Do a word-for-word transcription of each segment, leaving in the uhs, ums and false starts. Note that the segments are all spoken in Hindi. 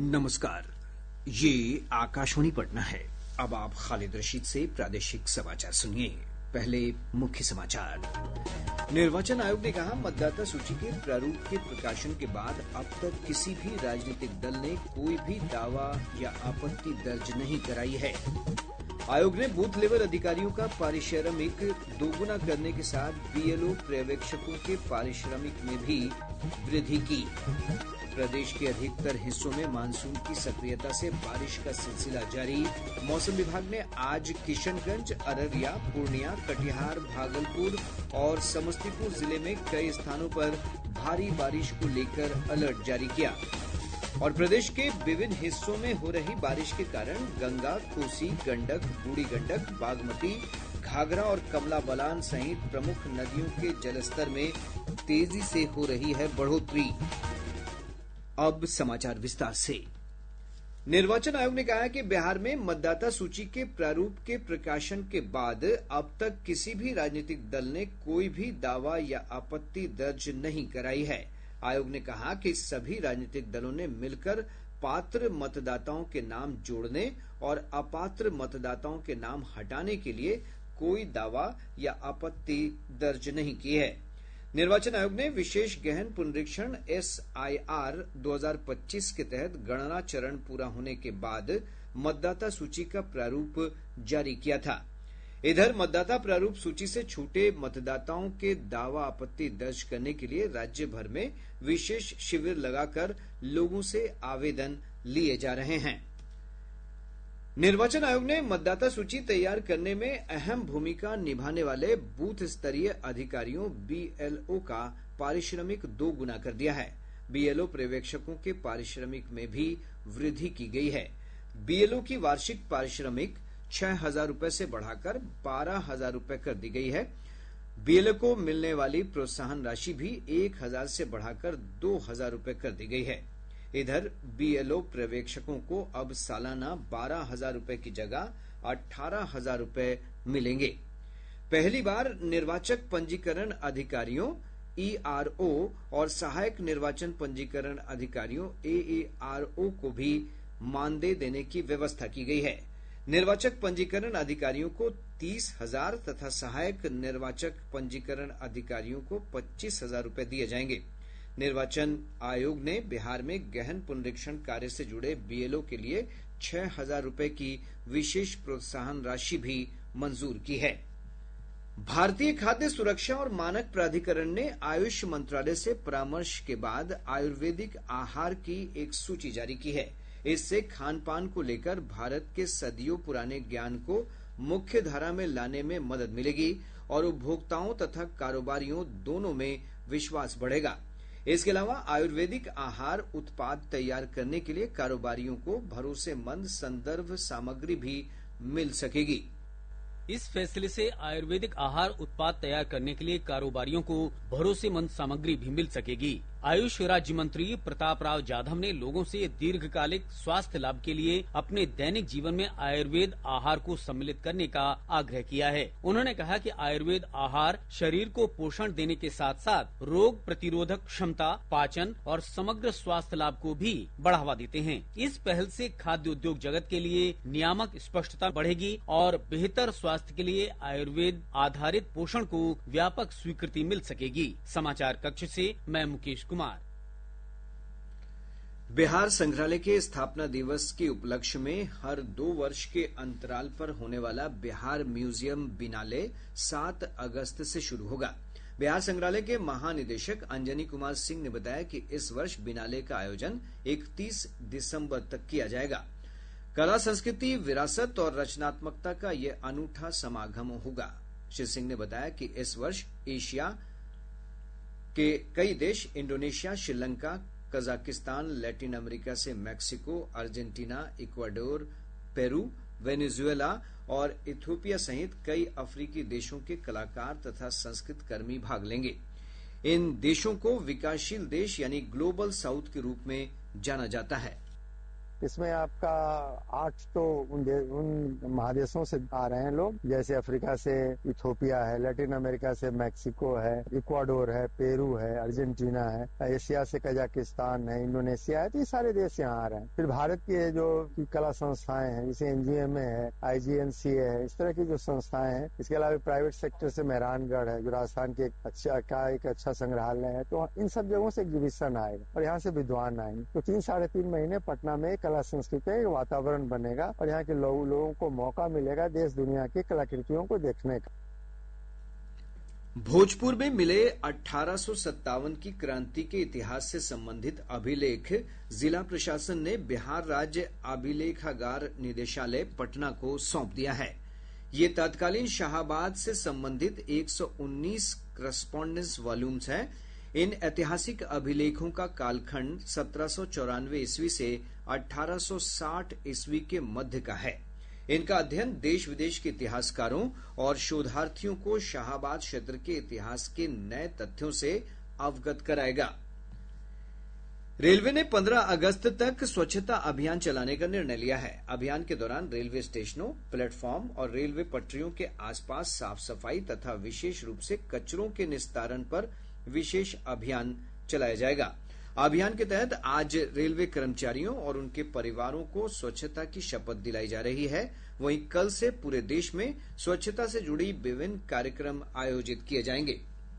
नमस्कार, ये आकाशवाणी पटना है। अब आप खालिद रशीद से प्रादेशिक समाचार सुनिए। पहले मुख्य समाचार। निर्वाचन आयोग ने कहा, मतदाता सूची के प्रारूप के प्रकाशन के बाद अब तक किसी भी राजनीतिक दल ने कोई भी दावा या आपत्ति दर्ज नहीं कराई है। आयोग ने बूथ लेवल अधिकारियों का पारिश्रमिक दोगुना करने के साथ बीएलओ पर्यवेक्षकों के पारिश्रमिक में भी वृद्धि की। प्रदेश के अधिकतर हिस्सों में मानसून की सक्रियता से बारिश का सिलसिला जारी। मौसम विभाग ने आज किशनगंज, अररिया, पूर्णिया, कटिहार, भागलपुर और समस्तीपुर जिले में कई स्थानों पर भारी बारिश को लेकर अलर्ट जारी किया। और प्रदेश के विभिन्न हिस्सों में हो रही बारिश के कारण गंगा, कोसी, गंडक, बूढ़ी गंडक, बागमती, घाघरा और कमला बलान सहित प्रमुख नदियों के जलस्तर में तेजी से हो रही है बढ़ोतरी। अब समाचार विस्तार से। निर्वाचन आयोग ने कहा है कि बिहार में मतदाता सूची के प्रारूप के प्रकाशन के बाद अब तक किसी भी राजनीतिक दल ने कोई भी दावा या आपत्ति दर्ज नहीं कराई है। आयोग ने कहा कि सभी राजनीतिक दलों ने मिलकर पात्र मतदाताओं के नाम जोड़ने और अपात्र मतदाताओं के नाम हटाने के लिए कोई दावा या आपत्ति दर्ज नहीं की है। निर्वाचन आयोग ने विशेष गहन पुनरीक्षण एस आई आर दो हज़ार पच्चीस के तहत गणना चरण पूरा होने के बाद मतदाता सूची का प्रारूप जारी किया था। इधर मतदाता प्रारूप सूची से छूटे मतदाताओं के दावा आपत्ति दर्ज करने के लिए राज्य भर में विशेष शिविर लगाकर लोगों से आवेदन लिए जा रहे हैं। निर्वाचन आयोग ने मतदाता सूची तैयार करने में अहम भूमिका निभाने वाले बूथ स्तरीय अधिकारियों बीएलओ का पारिश्रमिक दो गुना कर दिया है। बीएलओ पर्यवेक्षकों के पारिश्रमिक में भी वृद्धि की गई है। बीएलओ की वार्षिक पारिश्रमिक छह हजार रूपये से बढ़ाकर बारह हजार रूपये कर दी गई है। बीएलओ को मिलने वाली प्रोत्साहन राशि भी एक हजार से बढ़ाकर दो हजार रूपये कर दी गई है। इधर बीएलओ पर्यवेक्षकों को अब सालाना बारह हजार रूपये की जगह अठारह हजार रूपये मिलेंगे। पहली बार निर्वाचक पंजीकरण अधिकारियों ईआरओ और सहायक निर्वाचन पंजीकरण अधिकारियों एएआरओ को भी मानदेय देने की व्यवस्था की गई है। निर्वाचक पंजीकरण अधिकारियों को तीस हजार तथा सहायक निर्वाचक पंजीकरण अधिकारियों को पच्चीस हजार रूपये दिए जाएंगे। निर्वाचन आयोग ने बिहार में गहन पुनरीक्षण कार्य से जुड़े बीएलओ के लिए छह हजार रूपये की विशेष प्रोत्साहन राशि भी मंजूर की है। भारतीय खाद्य सुरक्षा और मानक प्राधिकरण ने आयुष मंत्रालय से परामर्श के बाद आयुर्वेदिक आहार की एक सूची जारी की है। इससे खान पान को लेकर भारत के सदियों पुराने ज्ञान को मुख्य धारा में लाने में मदद मिलेगी और उपभोक्ताओं तथा कारोबारियों दोनों में विश्वास बढ़ेगा। इसके अलावा आयुर्वेदिक आहार उत्पाद तैयार करने के लिए कारोबारियों को भरोसेमंद संदर्भ सामग्री भी मिल सकेगी। इस फैसले से आयुर्वेदिक आहार उत्पाद तैयार करने के लिए कारोबारियों को भरोसेमंद सामग्री भी मिल सकेगी। आयुष राज्य मंत्री प्रताप राव जाधव ने लोगों से दीर्घकालिक स्वास्थ्य लाभ के लिए अपने दैनिक जीवन में आयुर्वेद आहार को सम्मिलित करने का आग्रह किया है। उन्होंने कहा कि आयुर्वेद आहार शरीर को पोषण देने के साथ साथ रोग प्रतिरोधक क्षमता, पाचन और समग्र स्वास्थ्य लाभ को भी बढ़ावा देते हैं। इस पहल से खाद्य उद्योग जगत के लिए नियामक स्पष्टता बढ़ेगी और बेहतर स्वास्थ्य के लिए आयुर्वेद आधारित पोषण को व्यापक स्वीकृति मिल सकेगी। समाचार कक्ष से मैं मुकेश कुमार। बिहार संग्रहालय के स्थापना दिवस के उपलक्ष्य में हर दो वर्ष के अंतराल पर होने वाला बिहार म्यूजियम बिनाले सात अगस्त से शुरू होगा। बिहार संग्रहालय के महानिदेशक अंजनी कुमार सिंह ने बताया कि इस वर्ष बिनाले का आयोजन इकतीस दिसंबर तक किया जाएगा। कला, संस्कृति, विरासत और रचनात्मकता का ये अनूठा समागम होगा। श्री सिंह ने बताया कि इस वर्ष एशिया के कई देश Indonesia, Sri Lanka, Kazakhstan, Latin America से Mexico, Argentina, Ecuador, Peru, Venezuela और इथियोपिया सहित कई अफ्रीकी देशों के कलाकार तथा संस्कृत कर्मी भाग लेंगे। इन देशों को विकासशील देश यानी ग्लोबल साउथ के रूप में जाना जाता है। इसमें आपका आठ तो उन, उन महादेशों से आ रहे हैं लोग, जैसे अफ्रीका से इथोपिया है, लैटिन अमेरिका से मैक्सिको है, इक्वाडोर है, पेरू है, अर्जेंटीना है, एशिया से कजाकिस्तान है, इंडोनेशिया है। तो ये सारे देश यहाँ आ रहे हैं। फिर भारत के जो कला संस्थाएं हैं, जैसे एनजीएमए है, आईजीएनसीए है, इस तरह की जो संस्थाएं हैं। इसके अलावा प्राइवेट सेक्टर से मेहरानगढ़ है, जो राजस्थान के एक अच्छा का एक अच्छा संग्रहालय है। तो इन सब जगहों से एग्जीबिशन आएगा और यहाँ से विद्वान आएंगे। तो तीन साढ़े तीन महीने पटना में कला संस्कृति का एक वातावरण बनेगा और यहाँ के लोग, लोगों को मौका मिलेगा देश दुनिया की कलाकृतियों को देखने का। भोजपुर में मिले अठारह सौ सत्तावन की क्रांति के इतिहास से संबंधित अभिलेख जिला प्रशासन ने बिहार राज्य अभिलेखागार निदेशालय पटना को सौंप दिया है। ये तत्कालीन शाहाबाद से संबंधित एक सौ उन्नीस करस्पॉन्डेंस वॉल्यूम्स हैं। इन ऐतिहासिक अभिलेखों का कालखंड सत्रह सौ चौरानवे ईस्वी से अठारह सौ साठ ईस्वी के मध्य का है। इनका अध्ययन देश विदेश के इतिहासकारों और शोधार्थियों को शाहाबाद क्षेत्र के इतिहास के नए तथ्यों से अवगत कराएगा। रेलवे ने पंद्रह अगस्त तक स्वच्छता अभियान चलाने का निर्णय लिया है। अभियान के दौरान रेलवे स्टेशनों, प्लेटफॉर्म और रेलवे पटरियों के आसपास साफ सफाई तथा विशेष रूप से कचरों के निस्तारण पर विशेष अभियान चलाया जाएगा। अभियान के तहत आज रेलवे कर्मचारियों और उनके परिवारों को स्वच्छता की शपथ दिलाई जा रही है। वहीं कल से पूरे देश में स्वच्छता से जुड़ी विभिन्न कार्यक्रम आयोजित किए जाएंगे।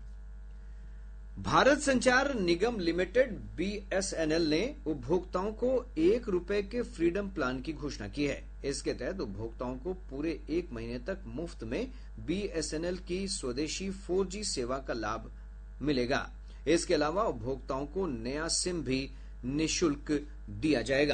भारत संचार निगम लिमिटेड बीएसएनएल ने उपभोक्ताओं को एक रुपए के फ्रीडम प्लान की घोषणा की है। इसके तहत उपभोक्ताओं को पूरे एक महीने तक मुफ्त में बीएसएनएल की स्वदेशी फोर जी सेवा का लाभ मिलेगा। इसके अलावा उपभोक्ताओं को नया सिम भी निःशुल्क दिया जाएगा।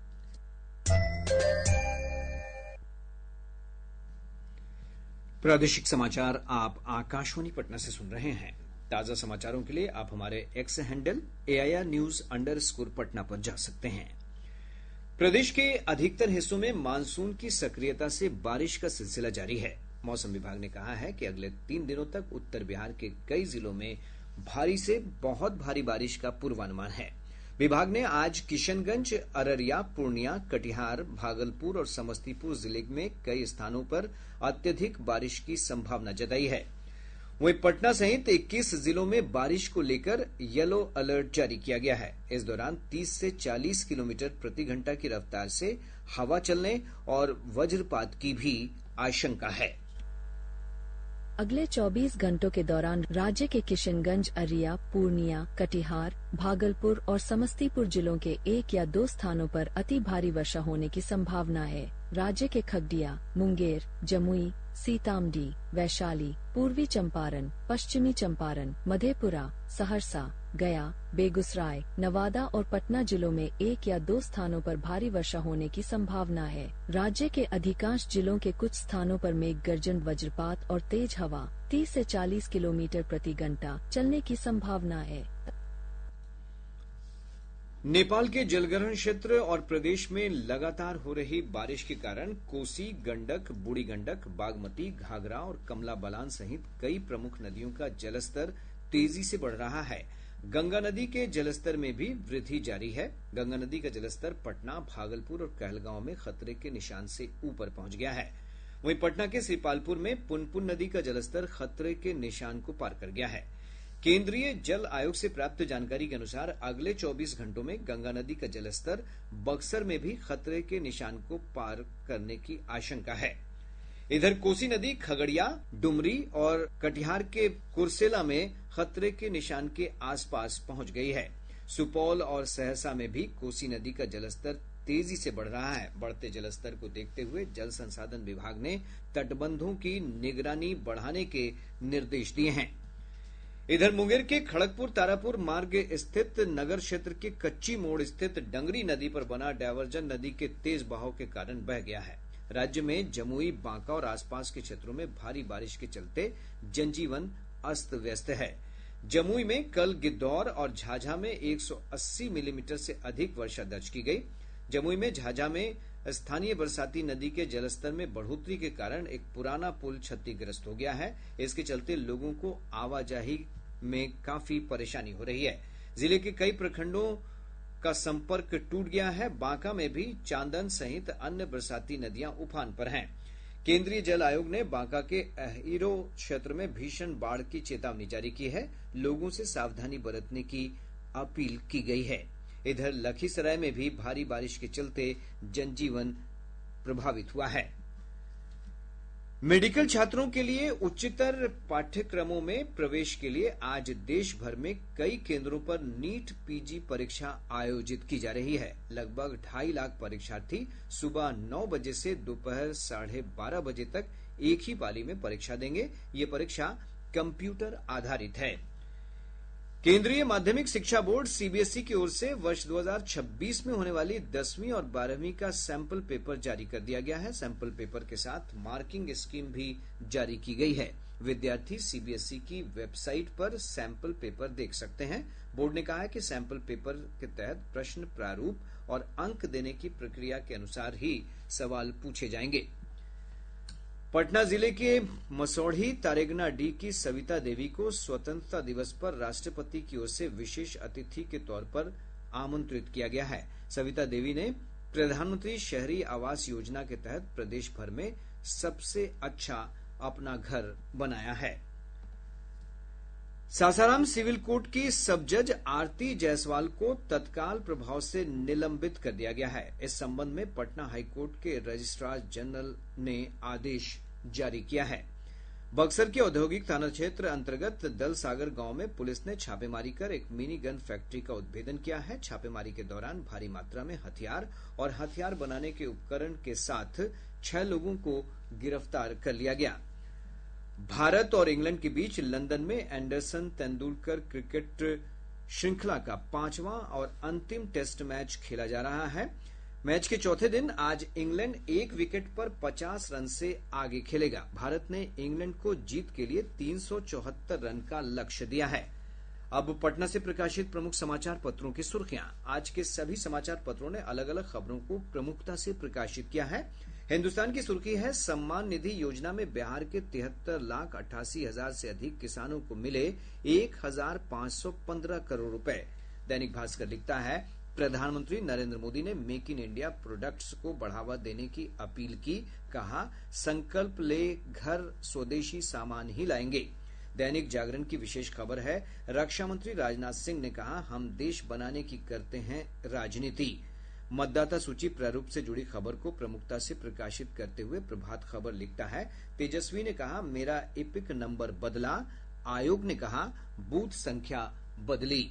प्रादेशिक समाचार आप आकाशवाणी पटना से सुन रहे हैं। ताजा समाचारों के लिए आप हमारे X handle AIR news under score Patna पर जा सकते हैं। प्रदेश के अधिकतर हिस्सों में मानसून की सक्रियता से बारिश का सिलसिला जारी है। मौसम विभाग ने कहा है कि अगले तीन दिनों तक उत्तर बिहार के कई जिलों में भारी से बहुत भारी बारिश का पूर्वानुमान है। विभाग ने आज किशनगंज, अररिया, पूर्णिया, कटिहार, भागलपुर और समस्तीपुर जिले में कई स्थानों पर अत्यधिक बारिश की संभावना जताई है। वहीं पटना सहित इक्कीस जिलों में बारिश को लेकर येलो अलर्ट जारी किया गया है। इस दौरान तीस से चालीस किलोमीटर प्रति घंटा की रफ्तार से हवा चलने और वज्रपात की भी आशंका है। अगले चौबीस घंटों के दौरान राज्य के किशनगंज, अररिया, पूर्णिया, कटिहार, भागलपुर और समस्तीपुर जिलों के एक या दो स्थानों पर अति भारी वर्षा होने की संभावना है। राज्य के खगड़िया, मुंगेर, जमुई, सीतामढ़ी, वैशाली, पूर्वी चंपारण, पश्चिमी चंपारण, मधेपुरा, सहरसा, गया, बेगूसराय, नवादा और पटना जिलों में एक या दो स्थानों पर भारी वर्षा होने की संभावना है। राज्य के अधिकांश जिलों के कुछ स्थानों पर मेघ गर्जन, वज्रपात और तेज हवा तीस से चालीस किलोमीटर प्रति घंटा चलने की संभावना है। नेपाल के जलग्रहण क्षेत्र और प्रदेश में लगातार हो रही बारिश के कारण कोसी, गंडक, बूढ़ी गंडक, बागमती, घाघरा और कमला बलान सहित कई प्रमुख नदियों का जलस्तर तेजी से बढ़ रहा है। गंगा नदी के जलस्तर में भी वृद्धि जारी है। गंगा नदी का जलस्तर पटना, भागलपुर और कहलगांव में खतरे के निशान से ऊपर पहुंच गया है। वहीं पटना के श्रीपालपुर में पुनपुन नदी का जलस्तर खतरे के निशान को पार कर गया है। केंद्रीय जल आयोग से प्राप्त जानकारी के अनुसार अगले चौबीस घंटों में गंगा नदी का जलस्तर बक्सर में भी खतरे के निशान को पार करने की आशंका है। इधर कोसी नदी खगड़िया, डुमरी और कटिहार के कुर्सेला में खतरे के निशान के आसपास पहुंच गई है। सुपौल और सहरसा में भी कोसी नदी का जलस्तर तेजी से बढ़ रहा है। बढ़ते जलस्तर को देखते हुए जल संसाधन विभाग ने तटबंधों की निगरानी बढ़ाने के निर्देश दिए हैं। इधर मुंगेर के खड़गपुर तारापुर मार्ग स्थित नगर क्षेत्र के कच्ची मोड़ स्थित डंगरी नदी पर बना डायवर्जन नदी के तेज बहाव के कारण बह गया है। राज्य में जमुई, बांका और आसपास के क्षेत्रों में भारी बारिश के चलते जनजीवन अस्त व्यस्त है। जमुई में कल गिद्धौर और झाझा में एक सौ अस्सी मिलीमीटर से अधिक वर्षा दर्ज की गई। जमुई में झाझा में स्थानीय बरसाती नदी के जलस्तर में बढ़ोतरी के कारण एक पुराना पुल क्षतिग्रस्त हो गया है। इसके चलते लोगों को आवाजाही में काफी परेशानी हो रही है। जिले के कई प्रखंडों का संपर्क टूट गया है। बांका में भी चांदन सहित अन्य बरसाती नदियां उफान पर हैं। केंद्रीय जल आयोग ने बांका के अहिरो क्षेत्र में भीषण बाढ़ की चेतावनी जारी की है। लोगों से सावधानी बरतने की अपील की गई है। इधर लखीसराय में भी भारी बारिश के चलते जनजीवन प्रभावित हुआ है। मेडिकल छात्रों के लिए उच्चतर पाठ्यक्रमों में प्रवेश के लिए आज देश भर में कई केंद्रों पर नीट पीजी परीक्षा आयोजित की जा रही है। लगभग ढाई लाख परीक्षार्थी सुबह नौ बजे से दोपहर साढ़े बारह बजे तक एक ही पाली में परीक्षा देंगे। ये परीक्षा कंप्यूटर आधारित है। केंद्रीय माध्यमिक शिक्षा बोर्ड सीबीएसई की ओर से वर्ष दो हज़ार छब्बीस में होने वाली दसवीं और बारहवीं का सैंपल पेपर जारी कर दिया गया है। सैंपल पेपर के साथ मार्किंग स्कीम भी जारी की गई है। विद्यार्थी सीबीएसई की वेबसाइट पर सैंपल पेपर देख सकते हैं। बोर्ड ने कहा है कि सैंपल पेपर के तहत प्रश्न प्रारूप और अंक देने की प्रक्रिया के अनुसार ही सवाल पूछे जाएंगे। पटना जिले के मसौढ़ी तारेगनाडीह की सविता देवी को स्वतंत्रता दिवस पर राष्ट्रपति की ओर से विशेष अतिथि के तौर पर आमंत्रित किया गया है। सविता देवी ने प्रधानमंत्री शहरी आवास योजना के तहत प्रदेश भर में सबसे अच्छा अपना घर बनाया है। सासाराम सिविल कोर्ट की सब जज आरती जायसवाल को तत्काल प्रभाव से निलंबित कर दिया गया है। इस संबंध में पटना हाईकोर्ट के रजिस्ट्रार जनरल ने आदेश जारी किया है। बक्सर के औद्योगिक थाना क्षेत्र अंतर्गत दल सागर गांव में पुलिस ने छापेमारी कर एक मिनी गन फैक्ट्री का उद्भेदन किया है। छापेमारी के दौरान भारी मात्रा में हथियार और हथियार बनाने के उपकरण के साथ छह लोगों को गिरफ्तार कर लिया गया। भारत और इंग्लैंड के बीच लंदन में एंडरसन तेंदुलकर क्रिकेट श्रृंखला का पांचवां और अंतिम टेस्ट मैच खेला जा रहा है। मैच के चौथे दिन आज इंग्लैंड एक विकेट पर पचास रन से आगे खेलेगा। भारत ने इंग्लैंड को जीत के लिए तीन सौ चौहत्तर रन का लक्ष्य दिया है। अब पटना से प्रकाशित प्रमुख समाचार पत्रों की सुर्खियां। आज के सभी समाचार पत्रों ने अलग अलग खबरों को प्रमुखता से प्रकाशित किया है। हिन्दुस्तान की सुर्खी है, सम्मान निधि योजना में बिहार के तिहत्तर लाख अट्ठासी हजार से अधिक किसानों को मिले एक हजार पांच सौ पंद्रह करोड़ रुपए। दैनिक भास्कर लिखता है, प्रधानमंत्री नरेंद्र मोदी ने मेक इन इंडिया प्रोडक्ट्स को बढ़ावा देने की अपील की। कहा, संकल्प ले घर स्वदेशी सामान ही लाएंगे। दैनिक जागरण की विशेष खबर है, रक्षा मंत्री राजनाथ सिंह ने कहा, हम देश बनाने की करते हैं राजनीति। मतदाता सूची प्रारूप से जुड़ी खबर को प्रमुखता से प्रकाशित करते हुए प्रभात खबर लिखता है, तेजस्वी ने कहा, मेरा इपिक नंबर बदला। आयोग ने कहा, बूथ संख्या बदली।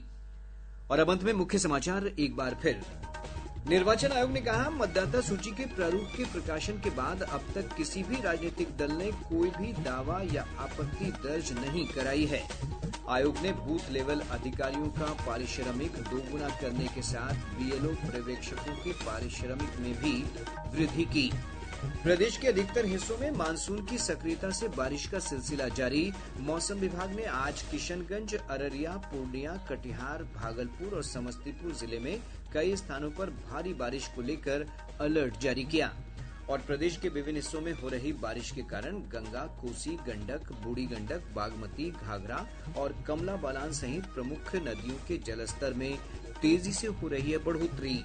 और अब अंत में मुख्य समाचार एक बार फिर। निर्वाचन आयोग ने कहा, मतदाता सूची के प्रारूप के प्रकाशन के बाद अब तक किसी भी राजनीतिक दल ने कोई भी दावा या आपत्ति दर्ज नहीं कराई है। आयोग ने बूथ लेवल अधिकारियों का पारिश्रमिक दोगुना करने के साथ बीएलओ पर्यवेक्षकों के पारिश्रमिक में भी वृद्धि की। प्रदेश के अधिकतर हिस्सों में मानसून की सक्रियता से बारिश का सिलसिला जारी। मौसम विभाग ने आज किशनगंज, अररिया, पूर्णिया, कटिहार, भागलपुर और समस्तीपुर जिले में कई स्थानों पर भारी बारिश को लेकर अलर्ट जारी किया। और प्रदेश के विभिन्न हिस्सों में हो रही बारिश के कारण गंगा, कोसी, गंडक, बूढ़ी गंडक, बागमती, घाघरा और कमला बलान सहित प्रमुख नदियों के जलस्तर में तेजी से हो रही है बढ़ोतरी।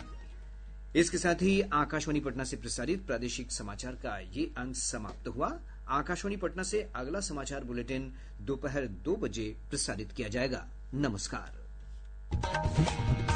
इसके साथ ही आकाशवाणी पटना से प्रसारित प्रादेशिक समाचार का ये अंक समाप्त हुआ। आकाशवाणी पटना से अगला समाचार बुलेटिन दोपहर दो बजे प्रसारित किया जाएगा। नमस्कार।